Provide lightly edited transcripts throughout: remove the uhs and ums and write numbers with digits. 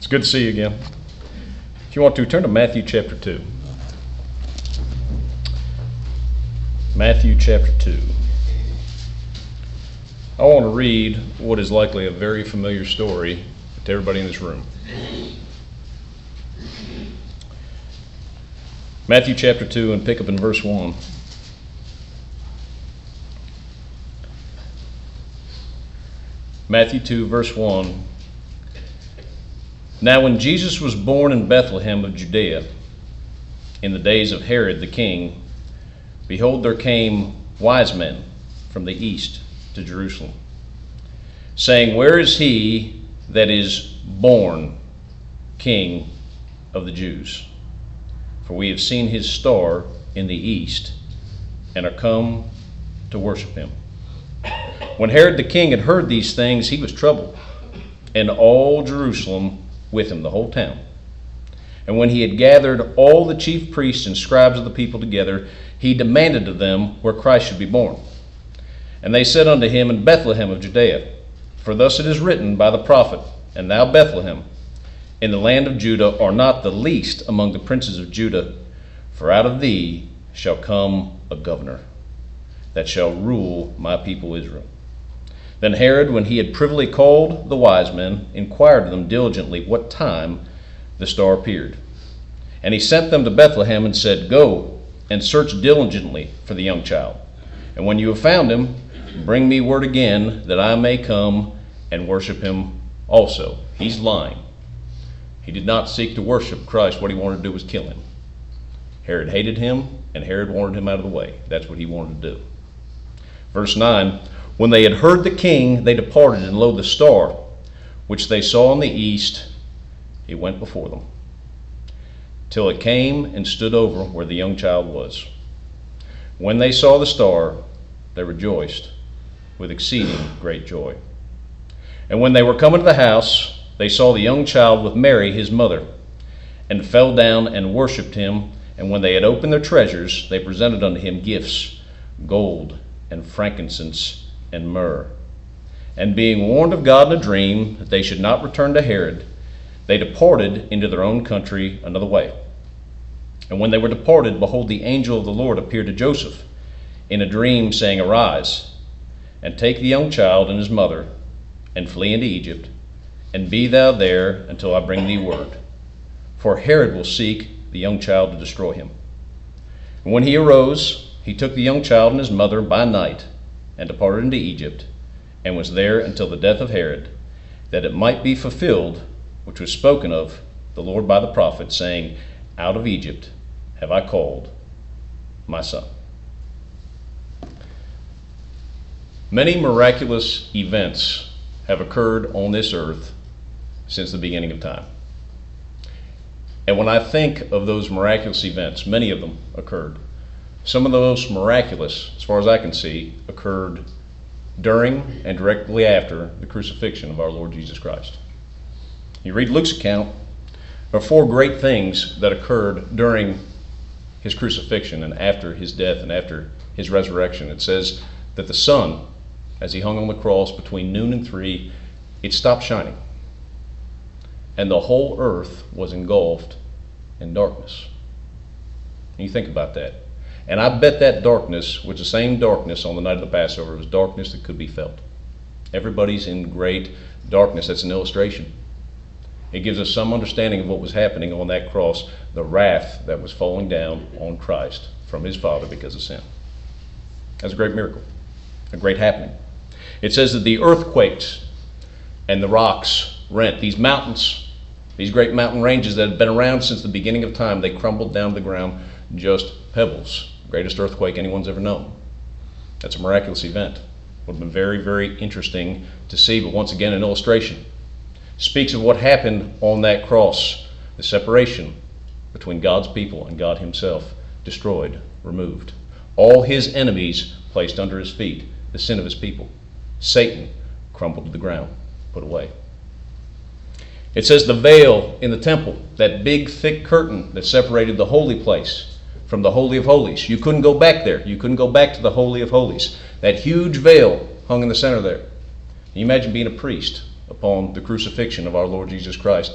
It's good to see you again. If you want to, turn to Matthew chapter 2. Matthew chapter 2. I want to read what is likely a very familiar story to everybody in this room. Matthew chapter 2, and pick up in verse 1. Matthew 2, verse 1. Now when Jesus was born in Bethlehem of Judea, in the days of Herod the king, behold, there came wise men from the east to Jerusalem, saying, Where is he that is born King of the Jews? For we have seen his star in the east, and are come to worship him. When Herod the king had heard these things, he was troubled, and all Jerusalem with him, the whole town. And when he had gathered all the chief priests and scribes of the people together, he demanded of them where Christ should be born. And they said unto him, In Bethlehem of Judea. For thus it is written by the prophet, And thou, Bethlehem, in the land of Judah, art not the least among the princes of Judah, for out of thee shall come a governor, that shall rule my people Israel. Then Herod, when he had privily called the wise men, inquired of them diligently what time the star appeared. And he sent them to Bethlehem and said, Go and search diligently for the young child. And when you have found him, bring me word again, that I may come and worship him also. He's lying. He did not seek to worship Christ. What he wanted to do was kill him. Herod hated him, and Herod wanted him out of the way. That's what he wanted to do. Verse 9, When they had heard the king, they departed, and lo, the star, which they saw in the east, it went before them, till it came and stood over where the young child was. When they saw the star, they rejoiced with exceeding great joy. And when they were come into the house, they saw the young child with Mary his mother, and fell down and worshipped him. And when they had opened their treasures, they presented unto him gifts, gold and frankincense and myrrh. And being warned of God in a dream that they should not return to Herod, they departed into their own country another way. And when they were departed, behold, the angel of the Lord appeared to Joseph in a dream, saying, Arise, and take the young child and his mother, and flee into Egypt, and be thou there until I bring thee word. For Herod will seek the young child to destroy him. And when he arose, he took the young child and his mother by night, and departed into Egypt, and was there until the death of Herod, that it might be fulfilled which was spoken of the Lord by the prophet, saying, Out of Egypt have I called my son. Many miraculous events have occurred on this earth since the beginning of time. And when I think of those miraculous events, many of them occurred. Some of those miraculous, as far as I can see, occurred during and directly after the crucifixion of our Lord Jesus Christ. You read Luke's account, there are 4 great things that occurred during his crucifixion and after his death and after his resurrection. It says that the sun, as he hung on the cross between noon and 3, it stopped shining. And the whole earth was engulfed in darkness. And you think about that. And I bet that darkness was the same darkness on the night of the Passover. It was darkness that could be felt. Everybody's in great darkness. That's an illustration. It gives us some understanding of what was happening on that cross, the wrath that was falling down on Christ from his Father because of sin. That's a great miracle, a great happening. It says that the earth quaked and the rocks rent. These mountains, these great mountain ranges that had been around since the beginning of time, they crumbled down to the ground, just pebbles. Greatest earthquake anyone's ever known. That's a miraculous event. Would have been very, very interesting to see, but once again, an illustration. Speaks of what happened on that cross, the separation between God's people and God himself, destroyed, removed. All his enemies placed under his feet, the sin of his people. Satan crumbled to the ground, put away. It says the veil in the temple, that big thick curtain that separated the holy place from the Holy of Holies. You couldn't go back there. You couldn't go back to the Holy of Holies. That huge veil hung in the center there. Can you imagine being a priest upon the crucifixion of our Lord Jesus Christ?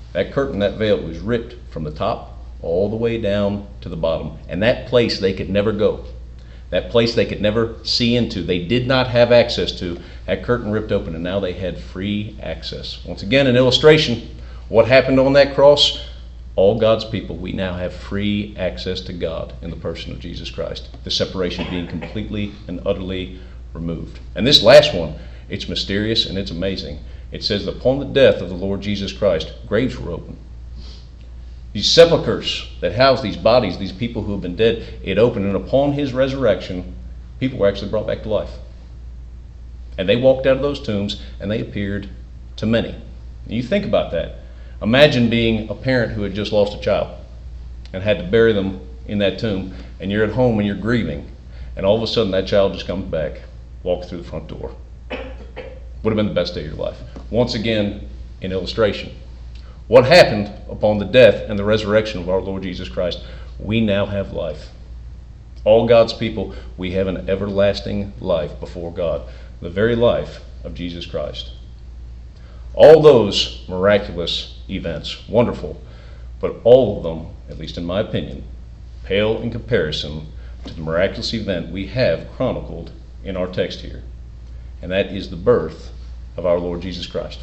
That curtain, that veil was ripped from the top all the way down to the bottom. And that place they could never go. That place they could never see into. They did not have access to. That curtain ripped open, and now they had free access. Once again, an illustration. What happened on that cross? All God's people, we now have free access to God in the person of Jesus Christ. The separation being completely and utterly removed. And this last one, it's mysterious and it's amazing. It says, upon the death of the Lord Jesus Christ, graves were opened. These sepulchres that house these bodies, these people who have been dead, it opened, and upon his resurrection, people were actually brought back to life. And they walked out of those tombs, and they appeared to many. And you think about that. Imagine being a parent who had just lost a child and had to bury them in that tomb, and you're at home and you're grieving, and all of a sudden that child just comes back, walks through the front door. Would have been the best day of your life. Once again, an illustration. What happened upon the death and the resurrection of our Lord Jesus Christ? We now have life. All God's people, we have an everlasting life before God. The very life of Jesus Christ. All those miraculous events, wonderful, but all of them, at least in my opinion, pale in comparison to the miraculous event we have chronicled in our text here. And that is the birth of our Lord Jesus Christ.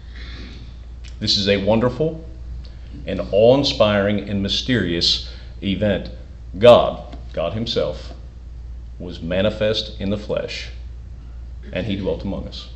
This is a wonderful and awe-inspiring and mysterious event. God himself, was manifest in the flesh, and he dwelt among us.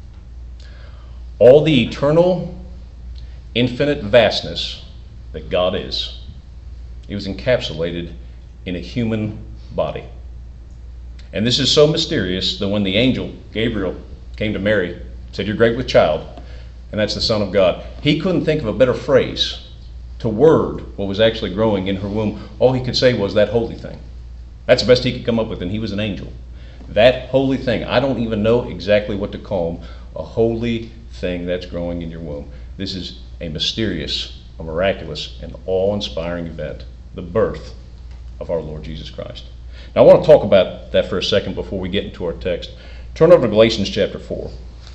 All the eternal, infinite vastness that God is, it was encapsulated in a human body. And this is so mysterious that when the angel Gabriel came to Mary, said, "You're great with child," and that's the Son of God, he couldn't think of a better phrase to word what was actually growing in her womb. All he could say was, "That holy thing." That's the best he could come up with, and he was an angel. That holy thing. I don't even know exactly what to call him. A holy thing that's growing in your womb. This is a mysterious, a miraculous, and awe-inspiring event. The birth of our Lord Jesus Christ. Now I want to talk about that for a second before we get into our text. Turn over to Galatians chapter 4.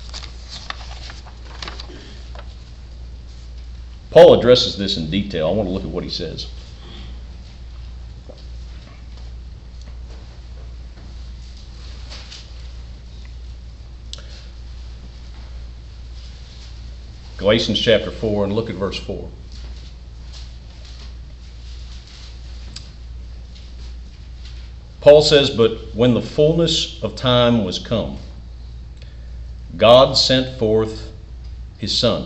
Paul addresses this in detail. I want to look at what he says. Galatians chapter 4, and look at verse 4. Paul says, "But when the fullness of time was come, God sent forth his Son,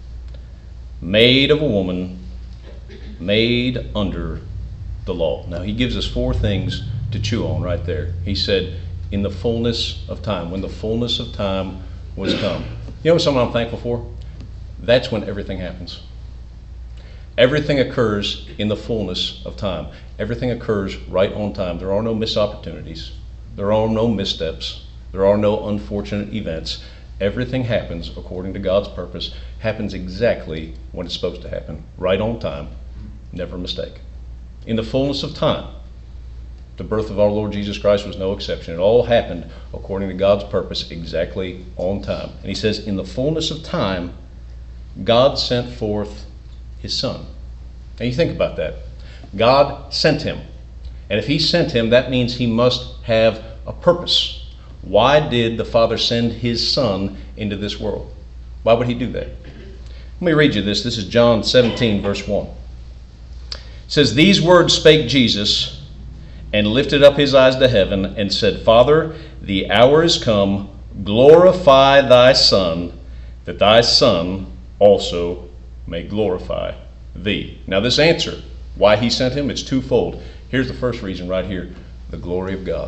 made of a woman, made under the law." Now he gives us four things to chew on right there. He said, in the fullness of time, when the fullness of time was come. You know something I'm thankful for? That's when everything happens. Everything occurs in the fullness of time. Everything occurs right on time. There are no missed opportunities. There are no missteps. There are no unfortunate events. Everything happens according to God's purpose, happens exactly when it's supposed to happen, right on time, never a mistake. In the fullness of time, the birth of our Lord Jesus Christ was no exception. It all happened according to God's purpose, exactly on time. And he says, in the fullness of time, God sent forth his Son. And you think about that. God sent him. And if he sent him, that means he must have a purpose. Why did the Father send his Son into this world? Why would he do that? Let me read you this. This is John 17, verse 1. It says, "These words spake Jesus, and lifted up his eyes to heaven, and said, Father, the hour is come, glorify thy Son, that thy Son also may glorify thee." Now this answer, why he sent him, it's twofold. Here's the first reason right here, the glory of God.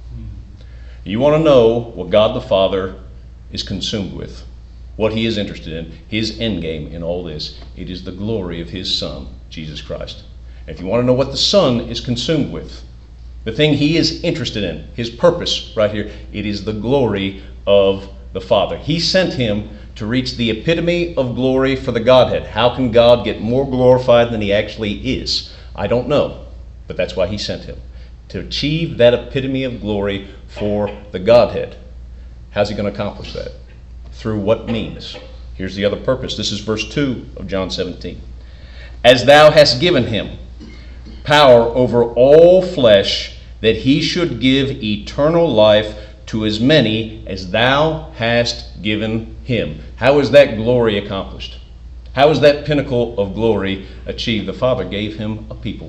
You want to know what God the Father is consumed with, what he is interested in, his end game in all this. It is the glory of his Son, Jesus Christ. And if you want to know what the Son is consumed with, the thing he is interested in, his purpose right here, it is the glory of the Father. He sent him to reach the epitome of glory for the Godhead. How can God get more glorified than he actually is? I don't know, but that's why he sent him. To achieve that epitome of glory for the Godhead. How's he going to accomplish that? Through what means? Here's the other purpose. This is verse 2 of John 17. As thou hast given him power over all flesh, that he should give eternal life to as many as thou hast given him. How is that glory accomplished? How is that pinnacle of glory achieved? The Father gave him a people.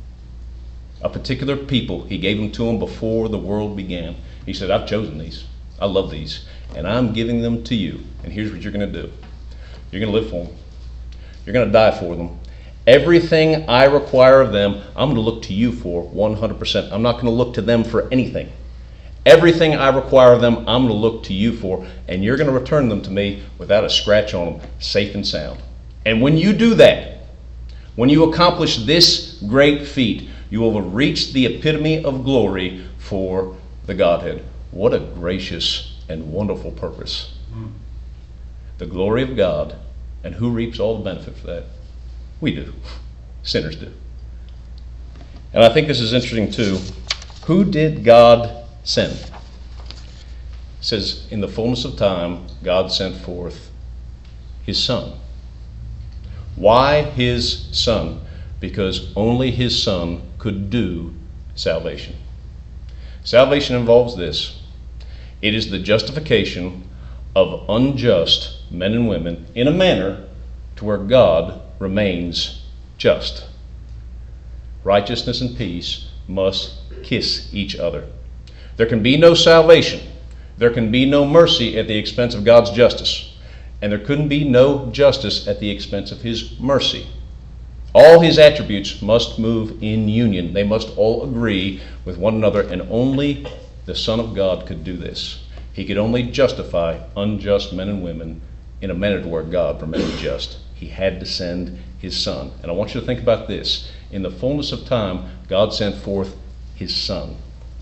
A particular people. He gave them to him before the world began. He said, I've chosen these. I love these. And I'm giving them to you. And here's what you're going to do. You're going to live for them. You're going to die for them. Everything I require of them, I'm going to look to you for 100%. I'm not going to look to them for anything. Everything I require of them, I'm going to look to you for, and you're going to return them to me without a scratch on them, safe and sound. And when you do that, when you accomplish this great feat, you will have reached the epitome of glory for the Godhead. What a gracious and wonderful purpose. The glory of God. And who reaps all the benefit for that? We do. Sinners do. And I think this is interesting too. Who did God send? It says, in the fullness of time, God sent forth his Son. Why his Son? Because only his Son could do salvation. Salvation involves this. It is the justification of unjust men and women in a manner to where God remains just. Righteousness and peace must kiss each other. There can be no salvation. There can be no mercy at the expense of God's justice. And there couldn't be no justice at the expense of his mercy. All his attributes must move in union. They must all agree with one another, and only the Son of God could do this. He could only justify unjust men and women in a manner to where God remained just. He had to send his Son. And I want you to think about this. In the fullness of time, God sent forth his Son.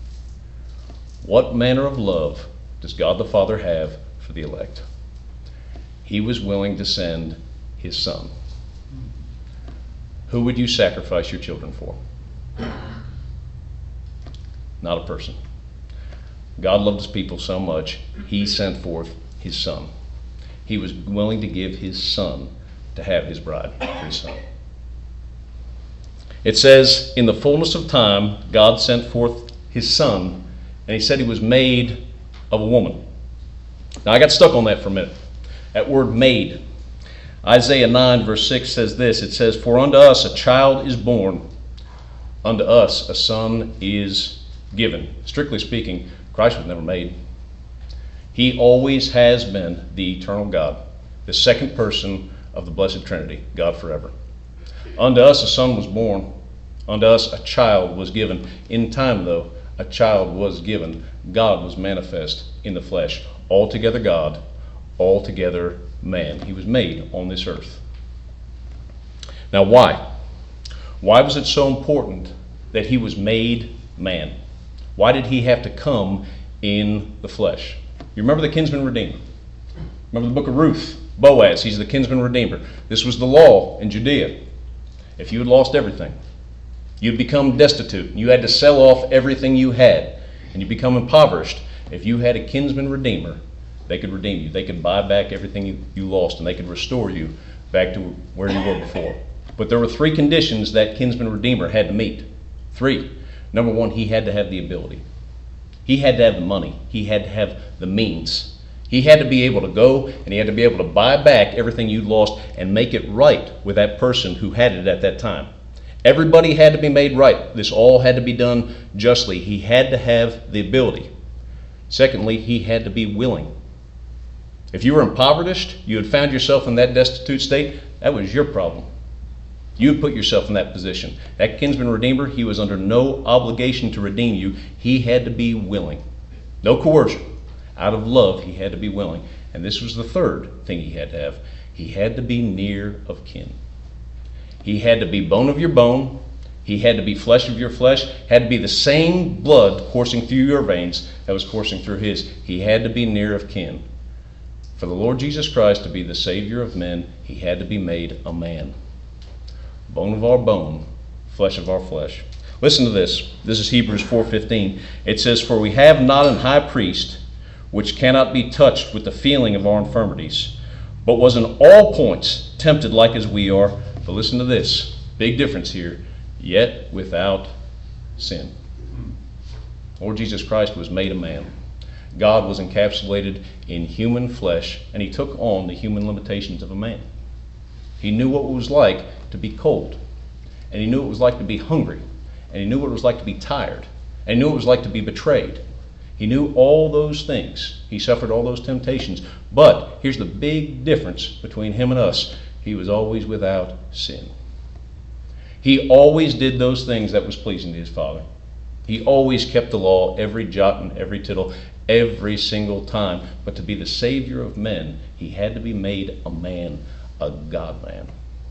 What manner of love does God the Father have for the elect? He was willing to send his Son. Who would you sacrifice your children for? Not a person. God loved his people so much, he sent forth his Son. He was willing to give his Son to have his bride for his Son. It says, in the fullness of time, God sent forth his Son, and he said he was made of a woman. Now, I got stuck on that for a minute. That word made. Isaiah 9 verse 6 says this. It says, for unto us a child is born, unto us a son is given. Strictly speaking, Christ was never made. He always has been the eternal God, the second person of the blessed Trinity, God forever. Unto us a son was born, unto us a child was given. In time, though, a child was given. God was manifest in the flesh. Altogether God, altogether man. He was made on this earth. Now why? Why was it so important that he was made man? Why did he have to come in the flesh? You remember the kinsman redeemer? Remember the book of Ruth? Boaz, he's the kinsman redeemer. This was the law in Judea. If you had lost everything, you'd become destitute. You had to sell off everything you had, and you become impoverished. If you had a kinsman redeemer, they could redeem you. They could buy back everything you lost, and they could restore you back to where you were before. But there were three conditions that kinsman redeemer had to meet. Three. Number one, he had to have the ability. He had to have the money. He had to have the means. He had to be able to go, and he had to be able to buy back everything you lost and make it right with that person who had it at that time. Everybody had to be made right. This all had to be done justly. He had to have the ability. Secondly, he had to be willing. If you were impoverished, you had found yourself in that destitute state, that was your problem. You had put yourself in that position. That kinsman redeemer, he was under no obligation to redeem you. He had to be willing. No coercion. Out of love, he had to be willing. And this was the third thing he had to have. He had to be near of kin. He had to be bone of your bone. He had to be flesh of your flesh. Had to be the same blood coursing through your veins that was coursing through his. He had to be near of kin. For the Lord Jesus Christ to be the Savior of men, he had to be made a man. Bone of our bone, flesh of our flesh. Listen to this. This is Hebrews 4:15. It says, for we have not an high priest which cannot be touched with the feeling of our infirmities, but was in all points tempted like as we are. But listen to this, big difference here, yet without sin. Lord Jesus Christ was made a man. God was encapsulated in human flesh, and he took on the human limitations of a man. He knew what it was like to be cold, and he knew what it was like to be hungry, and he knew what it was like to be tired, and he knew what it was like to be betrayed. He knew all those things. He suffered all those temptations. But here's the big difference between him and us. He was always without sin. He always did those things that was pleasing to his Father. He always kept the law, every jot and every tittle, every single time. But to be the Savior of men, he had to be made a man, a God-man.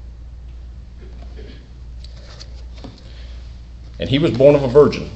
And he was born of a virgin.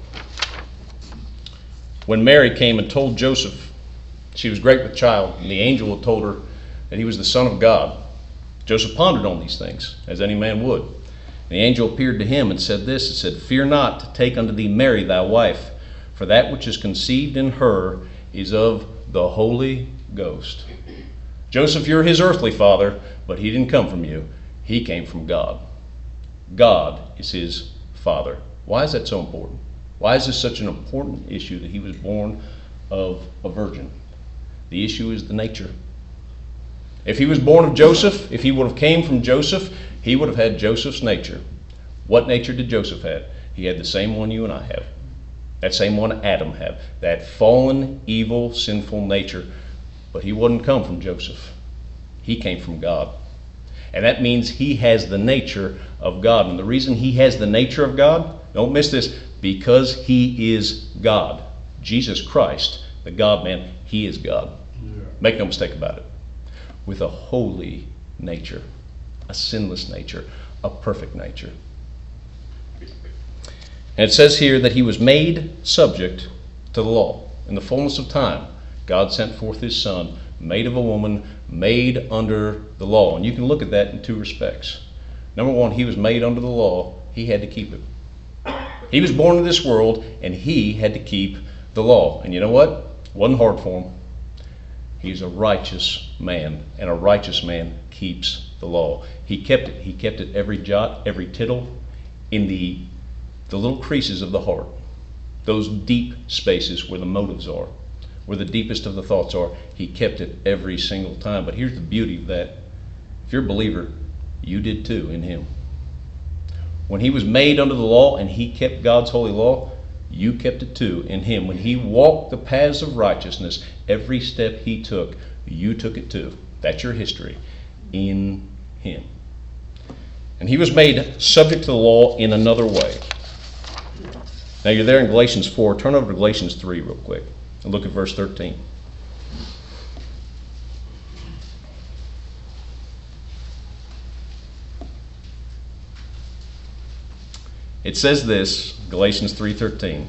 When Mary came and told Joseph she was great with child, and the angel had told her that he was the Son of God, Joseph pondered on these things, as any man would. And the angel appeared to him and said this, it said, "Fear not to take unto thee Mary thy wife, for that which is conceived in her is of the Holy Ghost." Joseph, you're his earthly father, but he didn't come from you. He came from God. God is his father. Why is that so important? Why is this such an important issue that he was born of a virgin? The issue is the nature. If he was born of Joseph, if he would have came from Joseph, he would have had Joseph's nature. What nature did Joseph have? He had the same one you and I have. That same one Adam had. That fallen, evil, sinful nature. But he wouldn't come from Joseph. He came from God. And that means he has the nature of God. And the reason he has the nature of God, don't miss this, because he is God. Jesus Christ, the God-man, he is God. Yeah. Make no mistake about it. With a holy nature, a sinless nature, a perfect nature. And it says here that he was made subject to the law. In the fullness of time, God sent forth his Son, made of a woman, made under the law. And you can look at that in two respects. Number one, he was made under the law. He had to keep it. He was born in this world, and he had to keep the law. And you know what? It wasn't hard for him. He's a righteous man, and a righteous man keeps the law. He kept it. He kept it every jot, every tittle, in the little creases of the heart. Those deep spaces where the motives are, where the deepest of the thoughts are. He kept it every single time. But here's the beauty of that. If you're a believer, you did too in him. When he was made under the law and he kept God's holy law, you kept it too in him. When he walked the paths of righteousness, every step he took, you took it too. That's your history in him. And he was made subject to the law in another way. Now you're there in Galatians 4. Turn over to Galatians 3 real quick and look at verse 13. It says this, Galatians 3:13.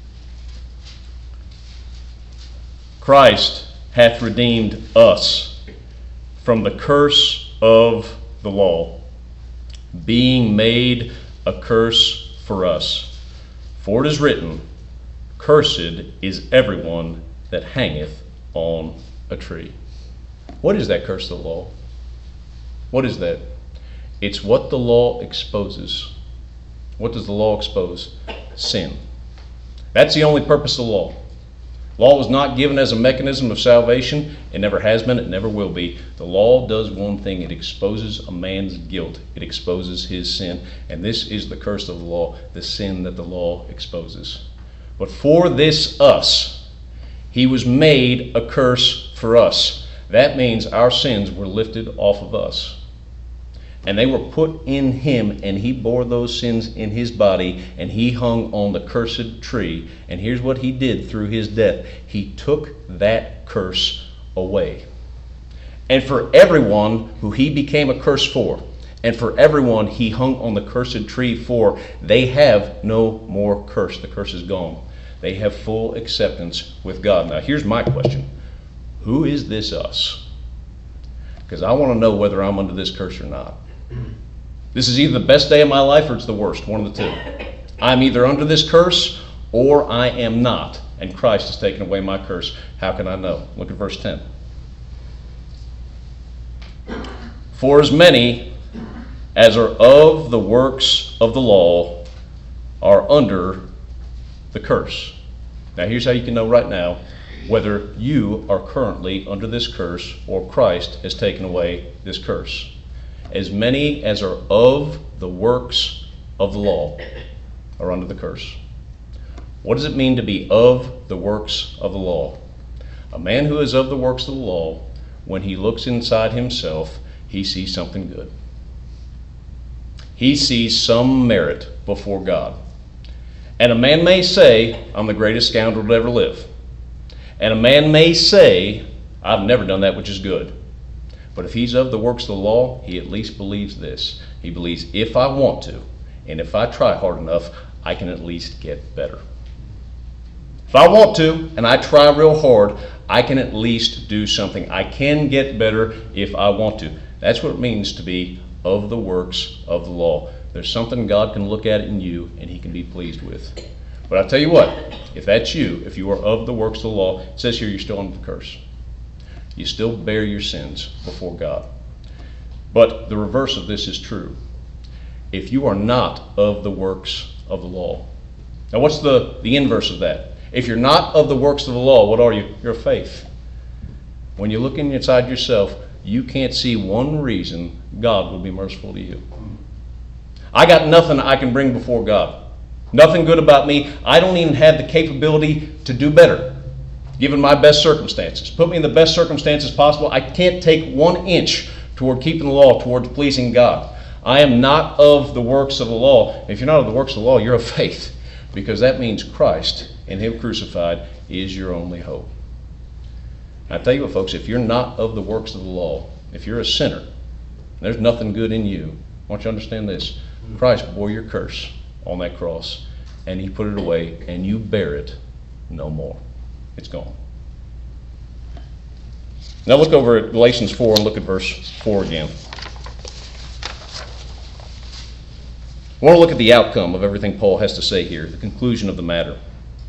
Christ hath redeemed us from the curse of the law, being made a curse for us. For it is written, Cursed is everyone that hangeth on a tree. What is that curse of the law? What is that? It's what the law exposes. What does the law expose? Sin. That's the only purpose of the law. Law was not given as a mechanism of salvation. It never has been. It never will be. The law does one thing. It exposes a man's guilt. It exposes his sin. And this is the curse of the law, the sin that the law exposes. But for this us, he was made a curse for us. That means our sins were lifted off of us. And they were put in him, and he bore those sins in his body, and he hung on the cursed tree. And here's what he did through his death. He took that curse away. And for everyone who he became a curse for, and for everyone he hung on the cursed tree for, they have no more curse. The curse is gone. They have full acceptance with God. Now here's my question. Who is this us? Because I want to know whether I'm under this curse or not. This is either the best day of my life or it's the worst, one of the two. I'm either under this curse or I am not, and Christ has taken away my curse. How can I know? Look at verse 10. For as many as are of the works of the law are under the curse. Now here's how you can know right now whether you are currently under this curse or Christ has taken away this curse. As many as are of the works of the law are under the curse. What does it mean to be of the works of the law? A man who is of the works of the law, when he looks inside himself, he sees something good. He sees some merit before God. And a man may say, I'm the greatest scoundrel to ever live. And a man may say, I've never done that which is good. But if he's of the works of the law, he at least believes this. He believes if I want to, and if I try hard enough, I can at least get better. If I want to, and I try real hard, I can at least do something. I can get better if I want to. That's what it means to be of the works of the law. There's something God can look at in you and he can be pleased with. But I'll tell you what, if that's you, if you are of the works of the law, it says here you're still under the curse. You still bear your sins before God. But the reverse of this is true. If you are not of the works of the law. Now what's the inverse of that? If you're not of the works of the law, what are you? You're of faith. When you look inside yourself, you can't see one reason God will be merciful to you. I got nothing I can bring before God. Nothing good about me. I don't even have the capability to do better, given my best circumstances. Put me in the best circumstances possible. I can't take 1 inch toward keeping the law, toward pleasing God. I am not of the works of the law. If you're not of the works of the law, you're of faith, because that means Christ and Him crucified is your only hope. I tell you what, folks, if you're not of the works of the law, if you're a sinner, there's nothing good in you, I want you to understand this. Christ bore your curse on that cross, and He put it away, and you bear it no more. It's gone. Now look over at Galatians 4 and look at verse 4 again. I want to look at the outcome of everything Paul has to say here, the conclusion of the matter.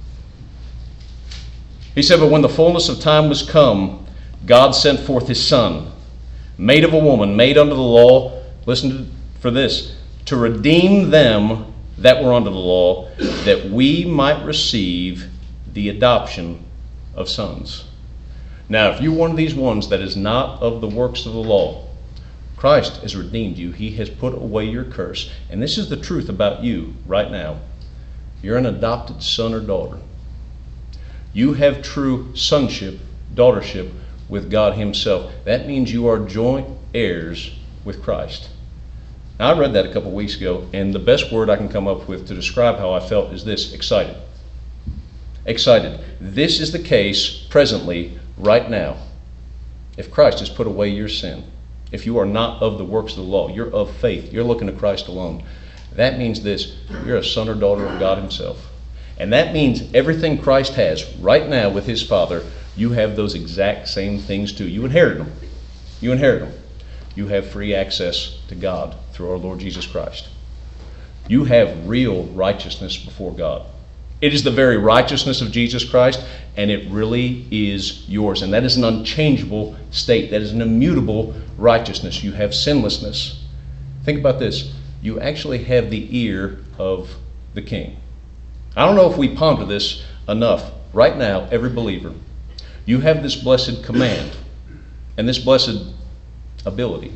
He said, but when the fullness of time was come, God sent forth His Son, made of a woman, made under the law, listen for this, to redeem them that were under the law, that we might receive the adoption of sons. Now, if you're one of these ones that is not of the works of the law, Christ has redeemed you. He has put away your curse. And this is the truth about you right now. You're an adopted son or daughter. You have true sonship, daughtership with God Himself. That means you are joint heirs with Christ. Now, I read that a couple weeks ago, and the best word I can come up with to describe how I felt is this: excited. Excited. This is the case presently, right now. If Christ has put away your sin, if you are not of the works of the law, you're of faith, you're looking to Christ alone, that means this: you're a son or daughter of God Himself. And that means everything Christ has right now with His Father, you have those exact same things too. You inherit them. You inherit them. You have free access to God through our Lord Jesus Christ. You have real righteousness before God. It is the very righteousness of Jesus Christ, and it really is yours. And that is an unchangeable state. That is an immutable righteousness. You have sinlessness. Think about this. You actually have the ear of the King. I don't know if we ponder this enough. Right now, every believer, you have this blessed command and this blessed ability.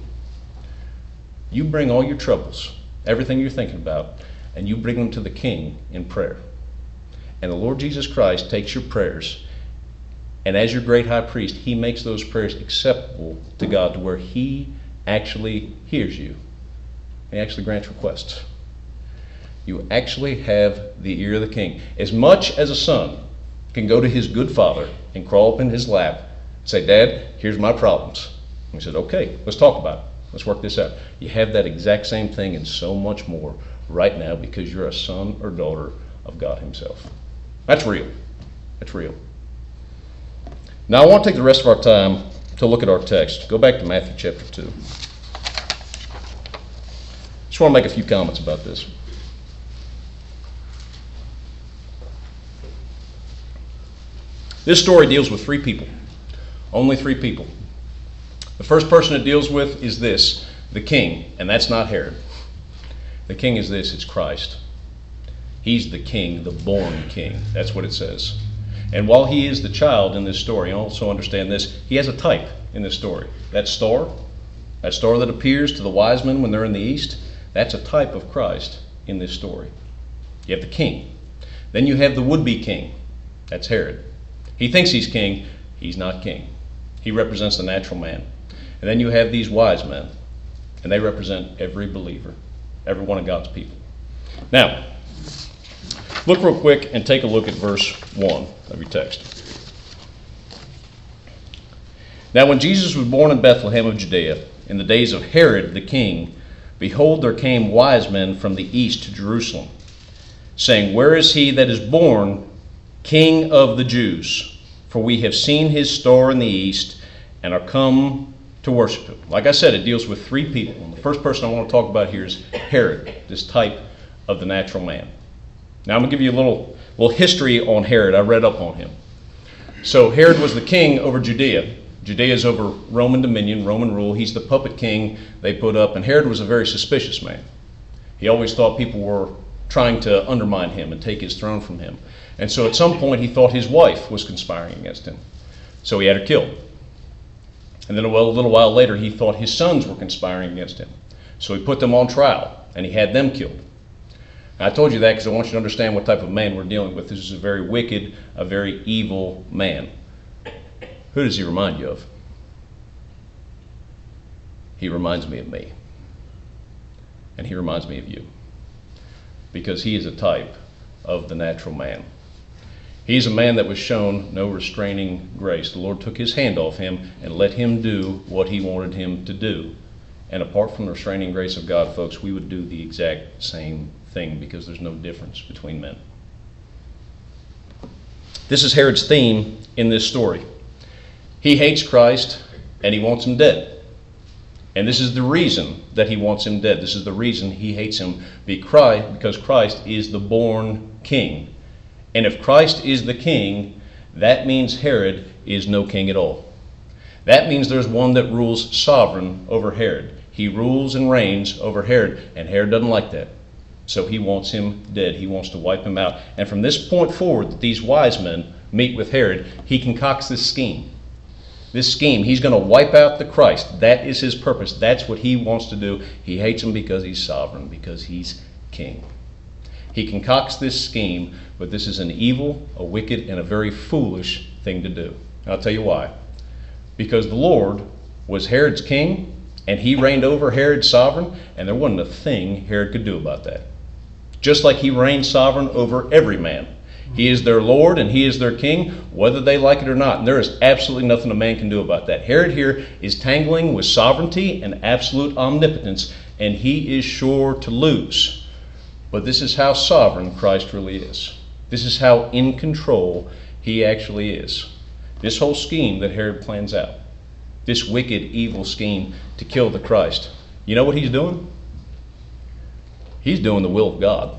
You bring all your troubles, everything you're thinking about, and you bring them to the King in prayer. And the Lord Jesus Christ takes your prayers, and as your great high priest, He makes those prayers acceptable to God to where He actually hears you. He actually grants requests. You actually have the ear of the King. As much as a son can go to his good father and crawl up in his lap and say, Dad, here's my problems. And he said, okay, let's talk about it. Let's work this out. You have that exact same thing and so much more right now because you're a son or daughter of God Himself. That's real. That's real. Now I want to take the rest of our time to look at our text. Go back to Matthew chapter 2. Just want to make a few comments about this. This story deals with 3 people. Only 3 people. The first person it deals with is this, the king, and that's not Herod. The king is this, it's Christ. He's the king, the born king. That's what it says. And while he is the child in this story, also understand this, he has a type in this story. That star that appears to the wise men when they're in the east, that's a type of Christ in this story. You have the king. Then you have the would-be king. That's Herod. He thinks he's king. He's not king. He represents the natural man. And then you have these wise men, and they represent every believer, every one of God's people. Now, look real quick and take a look at verse 1 of your text. Now when Jesus was born in Bethlehem of Judea, in the days of Herod the king, behold, there came wise men from the east to Jerusalem, saying, Where is he that is born King of the Jews? For we have seen his star in the east, and are come to worship him. Like I said, it deals with three people. And the first person I want to talk about here is Herod, this type of the natural man. Now I'm going to give you a little history on Herod. I read up on him. So Herod was the king over Judea. Judea is over Roman dominion, Roman rule. He's the puppet king they put up. And Herod was a very suspicious man. He always thought people were trying to undermine him and take his throne from him. And so at some point he thought his wife was conspiring against him. So he had her killed. And then a little while later he thought his sons were conspiring against him. So he put them on trial and he had them killed. I told you that because I want you to understand what type of man we're dealing with. This is a very wicked, a very evil man. Who does he remind you of? He reminds me of me. And he reminds me of you. Because he is a type of the natural man. He's a man that was shown no restraining grace. The Lord took his hand off him and let him do what he wanted him to do. And apart from the restraining grace of God, folks, we would do the exact same thing because there's no difference between men. This is Herod's theme in this story. He hates Christ and he wants him dead. And this is the reason that he wants him dead. This is the reason he hates him, because Christ is the born king. And if Christ is the king, that means Herod is no king at all. That means there's one that rules sovereign over Herod. He rules and reigns over Herod, and Herod doesn't like that. So he wants him dead. He wants to wipe him out. And from this point forward, that these wise men meet with Herod, he concocts this scheme. This scheme, he's going to wipe out the Christ. That is his purpose. That's what he wants to do. He hates him because he's sovereign, because he's king. He concocts this scheme, but this is an evil, a wicked, and a very foolish thing to do. And I'll tell you why. Because the Lord was Herod's king, and he reigned over Herod's sovereign, and there wasn't a thing Herod could do about that. Just like he reigned sovereign over every man. He is their Lord and he is their king, whether they like it or not. And there is absolutely nothing a man can do about that. Herod here is tangling with sovereignty and absolute omnipotence, and he is sure to lose. But this is how sovereign Christ really is. This is how in control he actually is. This whole scheme that Herod plans out, this wicked, evil scheme to kill the Christ, you know what he's doing? He's doing the will of God.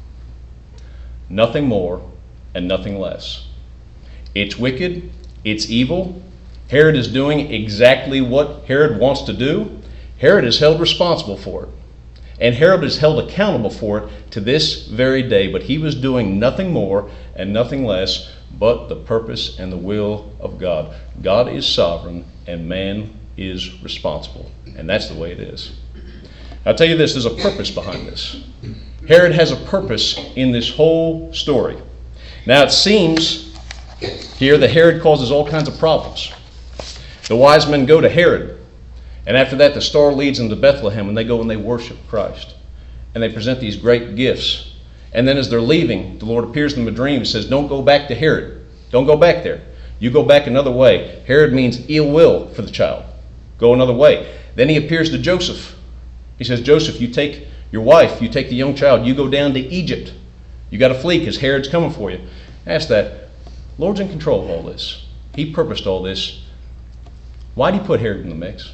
Nothing more and nothing less. It's wicked, it's evil. Herod is doing exactly what Herod wants to do. Herod is held responsible for it. And Herod is held accountable for it to this very day. But he was doing nothing more and nothing less but the purpose and the will of God. God is sovereign and man is responsible. And that's the way it is. I'll tell you this, there's a purpose behind this. Herod has a purpose in this whole story. Now it seems here that Herod causes all kinds of problems. The wise men go to Herod, and after that the star leads them to Bethlehem, and they go and they worship Christ. And they present these great gifts. And then as they're leaving, the Lord appears to them in a dream and says, don't go back to Herod. Don't go back there. You go back another way. Herod means ill will for the child. Go another way. Then he appears to Joseph. He says, Joseph, you take your wife, you take the young child, you go down to Egypt. You got to flee because Herod's coming for you. Ask that. Lord's in control of all this. He purposed all this. Why did he put Herod in the mix?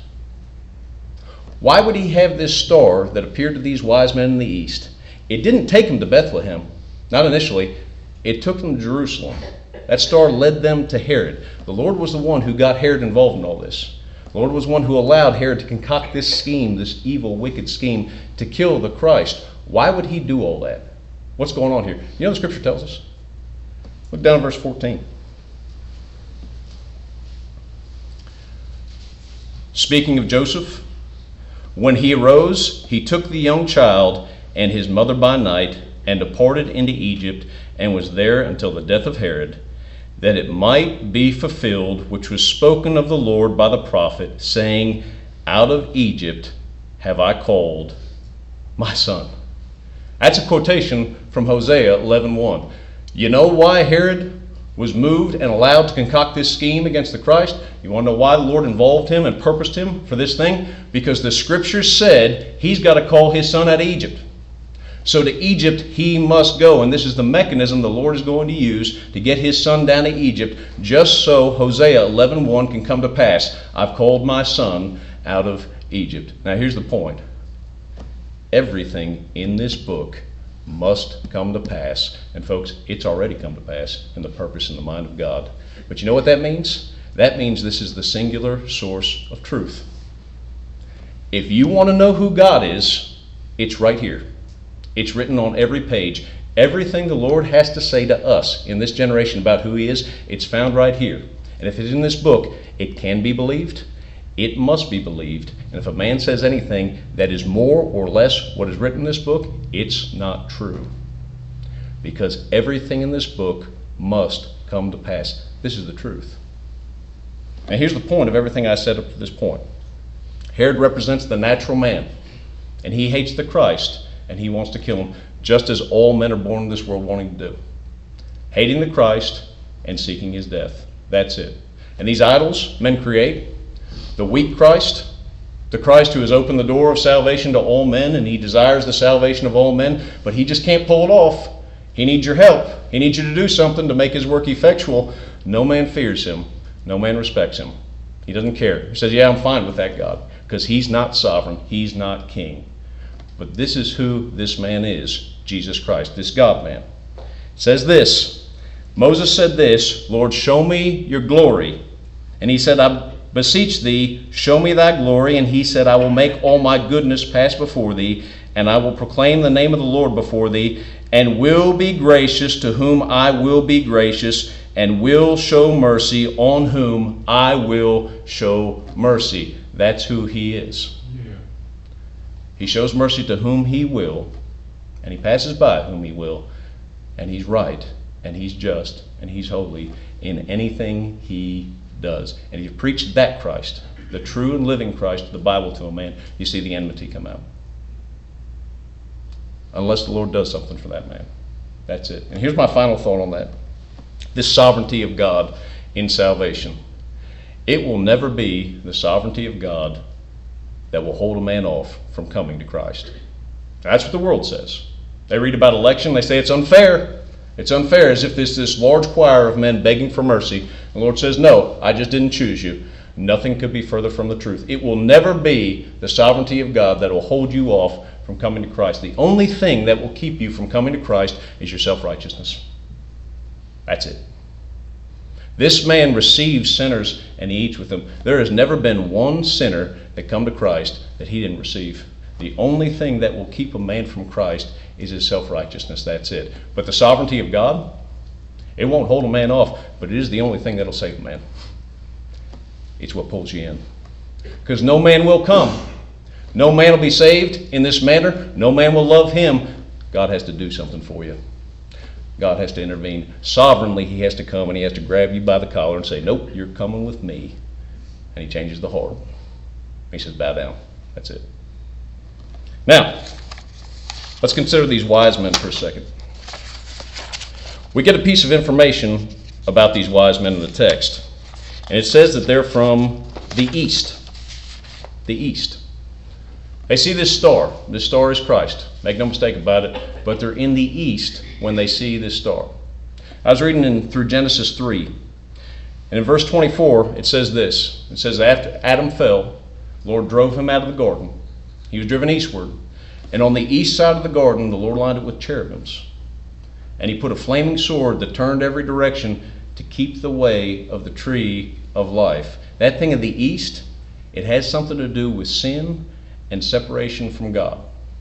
Why would he have this star that appeared to these wise men in the east? It didn't take them to Bethlehem. Not initially. It took them to Jerusalem. That star led them to Herod. The Lord was the one who got Herod involved in all this. The Lord was one who allowed Herod to concoct this scheme, this evil, wicked scheme, to kill the Christ. Why would he do all that? What's going on here? You know the scripture tells us? Look down at verse 14. Speaking of Joseph, when he arose, he took the young child and his mother by night and departed into Egypt and was there until the death of Herod, that it might be fulfilled which was spoken of the Lord by the prophet, saying, out of Egypt have I called my son. That's a quotation from Hosea 11:1. You know why Herod was moved and allowed to concoct this scheme against the Christ? You want to know why the Lord involved him and purposed him for this thing? Because the scriptures said he's got to call his son out of Egypt. So to Egypt he must go, and this is the mechanism the Lord is going to use to get his son down to Egypt, just so Hosea 11:1 can come to pass. I've called my son out of Egypt. Now here's the point. Everything in this book must come to pass. And folks, it's already come to pass in the purpose and the mind of God. But you know what that means? That means this is the singular source of truth. If you want to know who God is, it's right here. It's written on every page. Everything the Lord has to say to us in this generation about who he is, it's found right here. And if it's in this book, it can be believed. It must be believed. And if a man says anything that is more or less what is written in this book, it's not true. Because everything in this book must come to pass. This is the truth. Now here's the point of everything I said up to this point. Herod represents the natural man, and he hates the Christ, and he wants to kill him, just as all men are born in this world wanting to do. Hating the Christ and seeking his death. That's it. And these idols men create, the weak Christ, the Christ who has opened the door of salvation to all men, and he desires the salvation of all men, but he just can't pull it off. He needs your help. He needs you to do something to make his work effectual. No man fears him. No man respects him. He doesn't care. He says, yeah, I'm fine with that, God, because he's not sovereign. He's not king. But this is who this man is, Jesus Christ, this God-man. It says this, Moses said this, Lord, show me your glory. And he said, I beseech thee, show me thy glory. And he said, I will make all my goodness pass before thee, and I will proclaim the name of the Lord before thee, and will be gracious to whom I will be gracious, and will show mercy on whom I will show mercy. That's who he is. Yeah. He shows mercy to whom he will, and he passes by whom he will, and he's right, and he's just, and he's holy in anything he does. And if you preach that Christ, the true and living Christ of the Bible to a man, you see the enmity come out. Unless the Lord does something for that man. That's it. And here's my final thought on that. This sovereignty of God in salvation. It will never be the sovereignty of God that will hold a man off from coming to Christ. That's what the world says. They read about election, they say it's unfair. It's unfair, as if there's this large choir of men begging for mercy. The Lord says, no, I just didn't choose you. Nothing could be further from the truth. It will never be the sovereignty of God that will hold you off from coming to Christ. The only thing that will keep you from coming to Christ is your self-righteousness. That's it. This man receives sinners and he eats with them. There has never been one sinner that come to Christ that he didn't receive. The only thing that will keep a man from Christ is his self-righteousness. That's it. But the sovereignty of God, it won't hold a man off, but it is the only thing that will save a man. It's what pulls you in. Because no man will come. No man will be saved in this manner. No man will love him. God has to do something for you. God has to intervene. Sovereignly, he has to come and he has to grab you by the collar and say, nope, you're coming with me. And he changes the heart. He says, bow down. That's it. Now, let's consider these wise men for a second. We get a piece of information about these wise men in the text. And it says that they're from the east. The east. They see this star. This star is Christ. Make no mistake about it. But they're in the east when they see this star. I was reading through Genesis 3. And in verse 24, it says this. It says, after Adam fell, the Lord drove him out of the garden. He was driven eastward. And on the east side of the garden, the Lord lined it with cherubims. And he put a flaming sword that turned every direction to keep the way of the tree of life. That thing in the east It has something to do with sin and separation from God.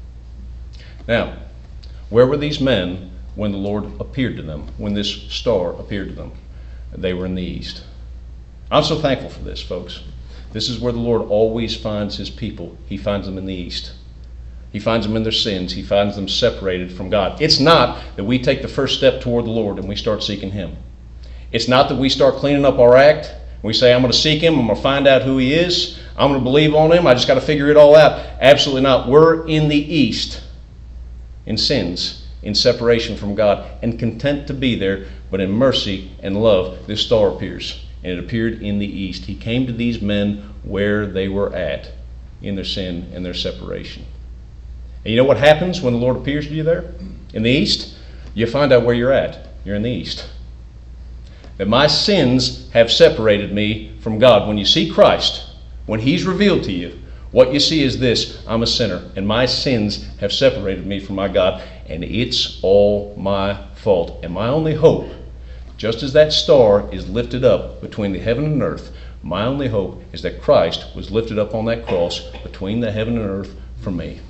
Now, where were these men when the Lord appeared to them, when this star appeared to them? They were in the east. I'm so thankful for this, folks. This is where the Lord always finds his people. He finds them in the east. He finds them in their sins. He finds them separated from God. It's not that we take the first step toward the Lord and we start seeking him. It's not that we start cleaning up our act. We say, I'm going to seek him. I'm going to find out who he is. I'm going to believe on him. I just got to figure it all out. Absolutely not. We're in the east, in sins, in separation from God, and content to be there. But in mercy and love, this star appears. And it appeared in the east. He came to these men where they were at, in their sin and their separation. And you know what happens when the Lord appears to you there? In the east? You find out where you're at. You're in the east. That my sins have separated me from God. When you see Christ, when he's revealed to you, what you see is this: I'm a sinner, and my sins have separated me from my God, and it's all my fault. And my only hope, just as that star is lifted up between the heaven and earth, my only hope is that Christ was lifted up on that cross between the heaven and earth for me.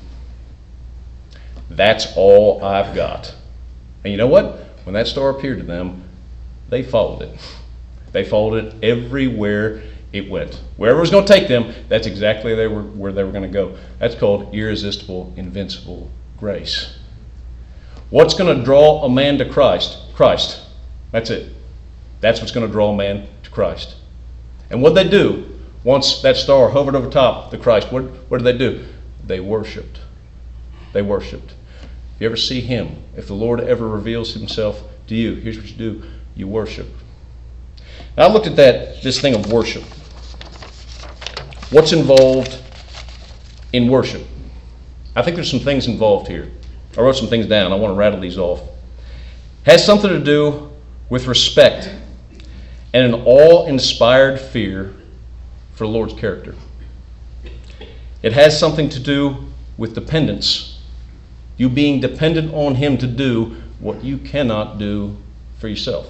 That's all I've got. And you know what? When that star appeared to them, they followed it. They followed it everywhere it went. Wherever it was going to take them, that's exactly where they were going to go. That's called irresistible, invincible grace. What's going to draw a man to Christ? Christ. That's it. That's what's going to draw a man to Christ. And what they do, once that star hovered over top the Christ, what did they do? They worshiped. They worshiped. If you ever see him, if the Lord ever reveals himself to you, here's what you do. You worship. Now, I looked at this thing of worship. What's involved in worship? I think there's some things involved here. I wrote some things down. I want to rattle these off. Has something to do with respect and an awe-inspired fear for the Lord's character. It has something to do with dependence. You being dependent on him to do what you cannot do for yourself.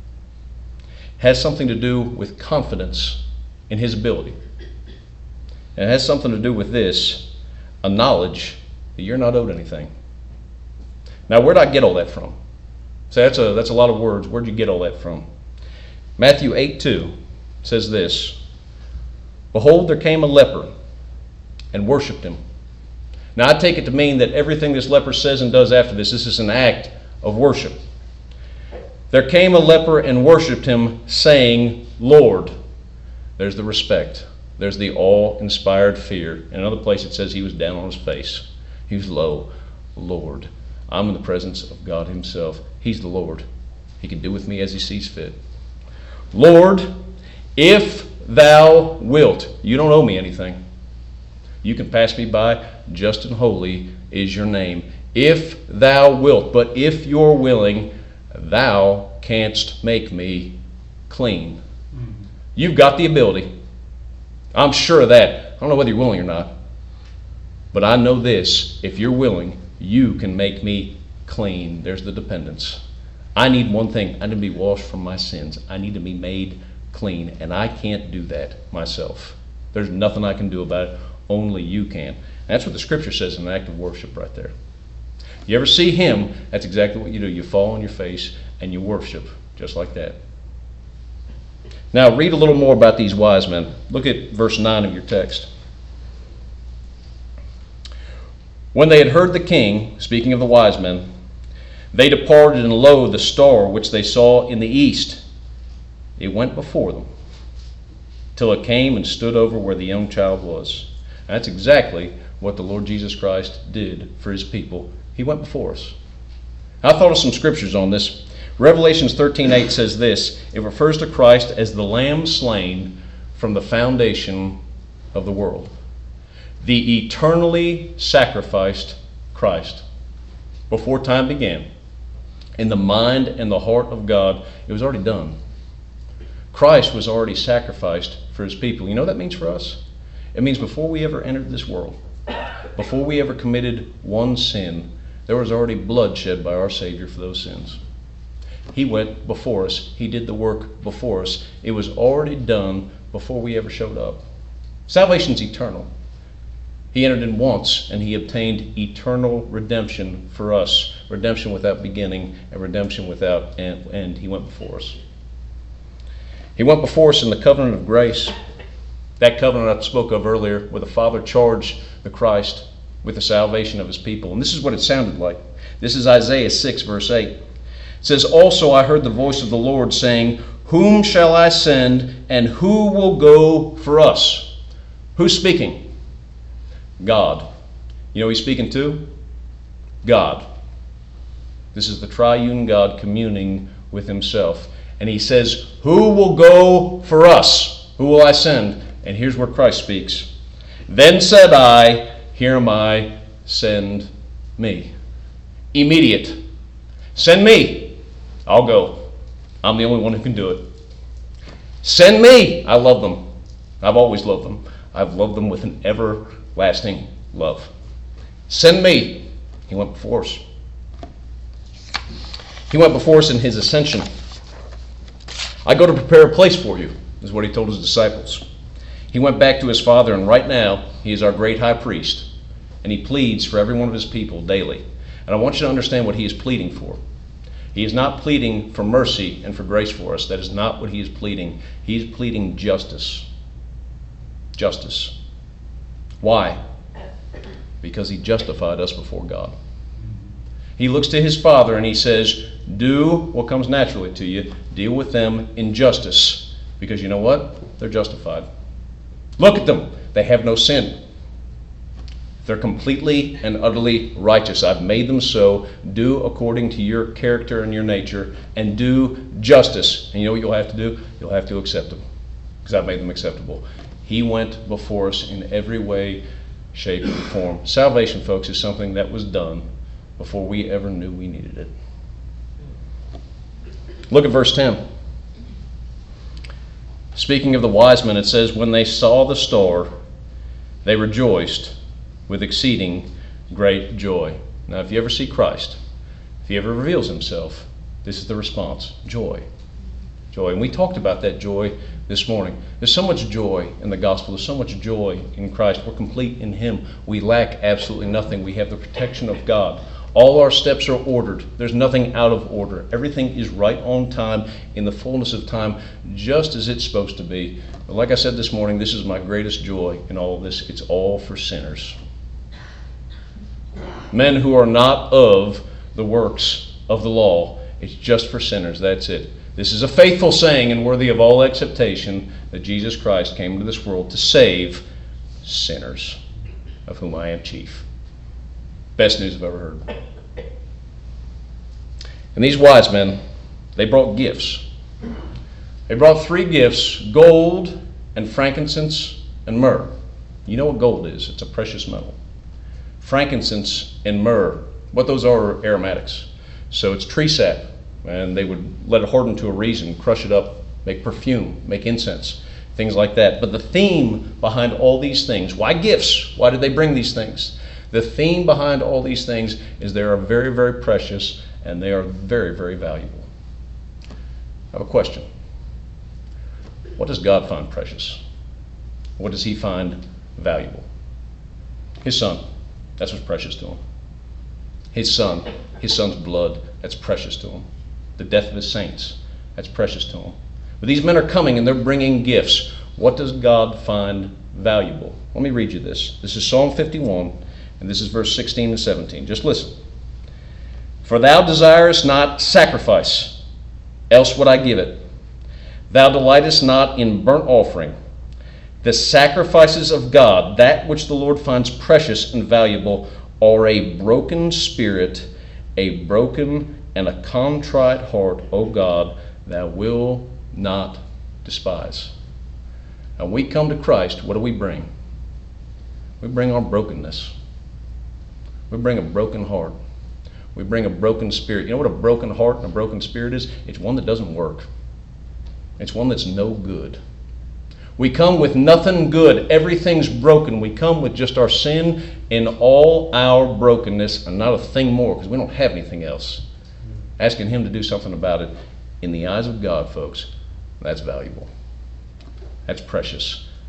It has something to do with confidence in his ability. And it has something to do with this, a knowledge that you're not owed anything. Now, where'd I get all that from? So that's a lot of words. Where'd you get all that from? Matthew 8:2 says this: Behold, there came a leper and worshipped him. Now, I take it to mean that everything this leper says and does after this is an act of worship. There came a leper and worshipped him, saying, Lord. There's the respect. There's the awe-inspired fear. In another place it says he was down on his face. He was low. Lord. I'm in the presence of God himself. He's the Lord. He can do with me as he sees fit. Lord, if thou wilt. You don't owe me anything. You can pass me by. Just and holy is your name. If thou wilt. But if you're willing, thou canst make me clean. You've got the ability. I'm sure of that. I don't know whether you're willing or not. But I know this. If you're willing, you can make me clean. There's the dependence. I need one thing. I need to be washed from my sins. I need to be made clean. And I can't do that myself. There's nothing I can do about it. Only you can. That's what the scripture says in an act of worship right there. You ever see him, that's exactly what you do. You fall on your face and you worship just like that. Now read a little more about these wise men. Look at verse 9 of your text. When they had heard the king, speaking of the wise men, they departed, and lo, the star which they saw in the east, it went before them, till it came and stood over where the young child was. And that's exactly what the Lord Jesus Christ did for his people. He went before us. I thought of some scriptures on this. Revelations 13:8 says this. It refers to Christ as the Lamb slain from the foundation of the world. The eternally sacrificed Christ. Before time began, in the mind and the heart of God, it was already done. Christ was already sacrificed for his people. You know what that means for us? It means before we ever entered this world, before we ever committed one sin, there was already blood shed by our Savior for those sins. He went before us. He did the work before us. It was already done before we ever showed up. Salvation's eternal. He entered in once, and he obtained eternal redemption for us. Redemption without beginning and redemption without end. He went before us. He went before us in the covenant of grace. That covenant I spoke of earlier, where the Father charged the Christ with the salvation of his people. And this is what it sounded like. This is Isaiah 6, verse 8. It says, "Also I heard the voice of the Lord saying, Whom shall I send, and who will go for us?" Who's speaking? God. You know who he's speaking to? God. This is the triune God communing with himself. And he says, "Who will go for us? Who will I send?" And here's where Christ speaks. "Then said I, Here am I, send me." Immediate. Send me. I'll go. I'm the only one who can do it. Send me. I love them. I've always loved them. I've loved them with an everlasting love. Send me. He went before us. He went before us in his ascension. "I go to prepare a place for you," is what he told his disciples. He went back to his Father, and right now, he is our great high priest, and he pleads for every one of his people daily. And I want you to understand what he is pleading for. He is not pleading for mercy and for grace for us. That is not what he is pleading. He is pleading justice. Justice. Why? Because he justified us before God. He looks to his Father and he says, do what comes naturally to you. Deal with them in justice. Because you know what? They're justified. Look at them. They have no sin. They're completely and utterly righteous. I've made them so. Do according to your character and your nature, and do justice. And you know what you'll have to do? You'll have to accept them, because I've made them acceptable. He went before us in every way, shape, and form. Salvation, folks, is something that was done before we ever knew we needed it. Look at verse 10. Speaking of the wise men, it says, when they saw the star, they rejoiced with exceeding great joy. Now, if you ever see Christ, if he ever reveals himself, this is the response: joy. Joy. And we talked about that joy this morning. There's so much joy in the gospel. There's so much joy in Christ. We're complete in him. We lack absolutely nothing. We have the protection of God. All our steps are ordered. There's nothing out of order. Everything is right on time, in the fullness of time, just as it's supposed to be. But like I said this morning, this is my greatest joy in all of this. It's all for sinners. Men who are not of the works of the law. It's just for sinners. That's it. This is a faithful saying and worthy of all acceptation, that Jesus Christ came into this world to save sinners, of whom I am chief. Best news I've ever heard. And these wise men, they brought gifts. They brought 3 gifts: gold and frankincense and myrrh. You know what gold is? It's a precious metal. Frankincense and myrrh, what those are aromatics. So it's tree sap, and they would let it harden to a resin, crush it up, make perfume, make incense, things like that. But the theme behind all these things, why gifts? Why did they bring these things? The theme behind all these things is they are very, very precious, and they are very, very valuable. I have a question. What does God find precious? What does he find valuable? His Son. That's what's precious to him. His Son's blood, that's precious to him. The death of his saints, that's precious to him. But these men are coming and they're bringing gifts. What does God find valuable? Let me read you this. This is Psalm 51, and this is verse 16 and 17. Just listen. For thou desirest not sacrifice, else would I give it. Thou delightest not in burnt offering. The sacrifices of God, that which the Lord finds precious and valuable, are a broken spirit, a broken and a contrite heart, O God, thou wilt not despise. And we come to Christ, what do we bring? We bring our brokenness. We bring a broken heart. We bring a broken spirit. You know what a broken heart and a broken spirit is? It's one that doesn't work. It's one that's no good. We come with nothing good. Everything's broken. We come with just our sin in all our brokenness and not a thing more, because we don't have anything else. Asking him to do something about it, in the eyes of God, folks, that's valuable. That's precious.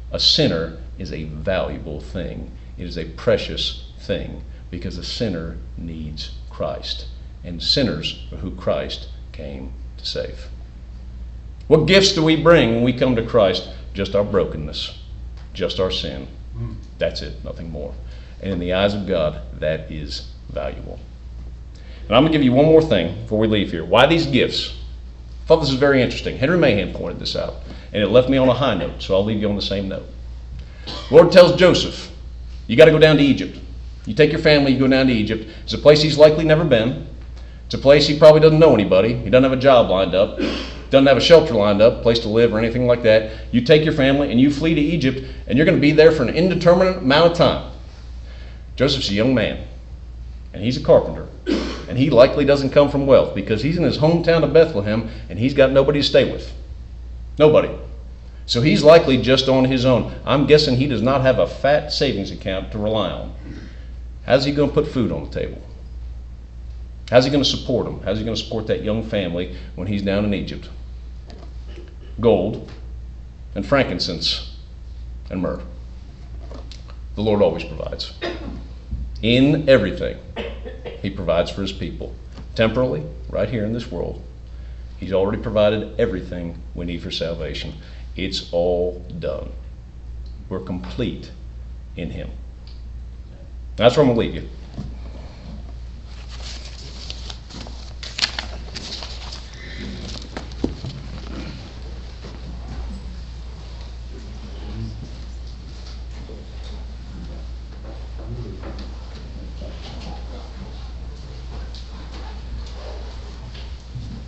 A sinner is a valuable thing. It is a precious thing because a sinner needs Christ. And sinners are who Christ came to save. What gifts do we bring when we come to Christ? Just our brokenness, just our sin. That's it, nothing more. And in the eyes of God, that is valuable. And I'm going to give you one more thing before we leave here. Why these gifts? I thought this was very interesting. Henry Mahan pointed this out, and it left me on a high note, so I'll leave you on the same note. The Lord tells Joseph, you got to go down to Egypt. You take your family, you go down to Egypt. It's a place he's likely never been. It's a place he probably doesn't know anybody. He doesn't have a job lined up. Doesn't have a shelter lined up, place to live or anything like that. You take your family and you flee to Egypt, and you're going to be there for an indeterminate amount of time. Joseph's a young man, and he's a carpenter. And he likely doesn't come from wealth because he's in his hometown of Bethlehem, and he's got nobody to stay with. Nobody. So he's likely just on his own. I'm guessing he does not have a fat savings account to rely on. How's he going to put food on the table? How's he going to support them? How's he going to support that young family when he's down in Egypt? Gold and frankincense and myrrh. The Lord always provides. In everything, he provides for his people. Temporally, right here in this world, he's already provided everything we need for salvation. It's all done. We're complete in him. That's where I'm going to leave you.